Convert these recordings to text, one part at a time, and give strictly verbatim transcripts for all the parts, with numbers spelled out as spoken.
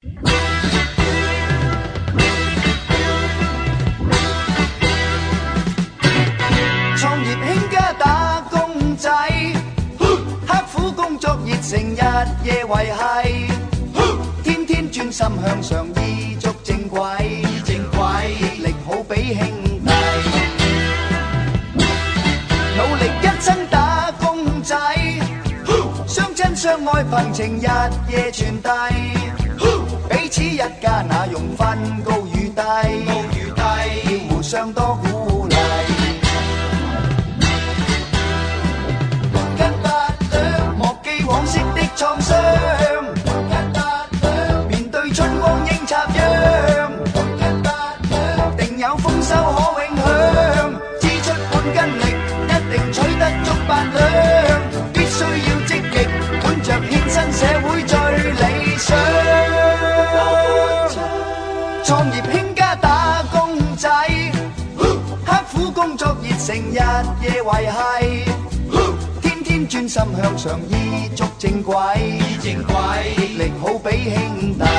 創業興家打工仔，刻苦工作熱誠日夜維繫，天天專心向上依足正軌，正軌熱力好比兄弟，努力一生打工仔，相親相愛憑情日夜傳遞，彼此一家那用分高與低，高與低要互相多鼓勵。往昔的創傷，面對春光應插秧，定有豐收可永享。支出半斤力，一定取得足八兩。必須要積極，本着獻身社會最理想。創業興家打工仔，刻苦工作熱誠日夜維繫。專心向上依足正軌，正軌熱力好比兄弟。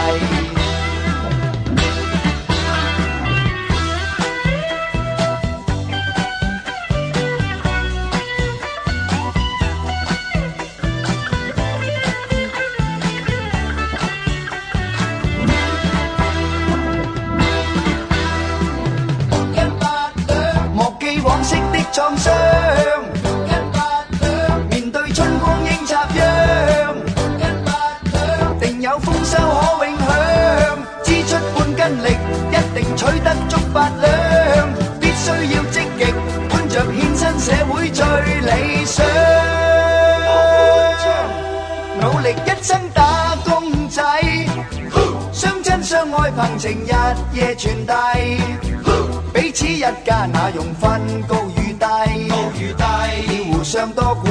莫記往昔的創傷，定有豐收可永享。支出半斤力，一定取得足八兩。必須要積極，本着獻身社會最理想。努力一生打工仔，相親相愛憑情日夜傳遞，彼此一家那用分高與低，高與低要互相多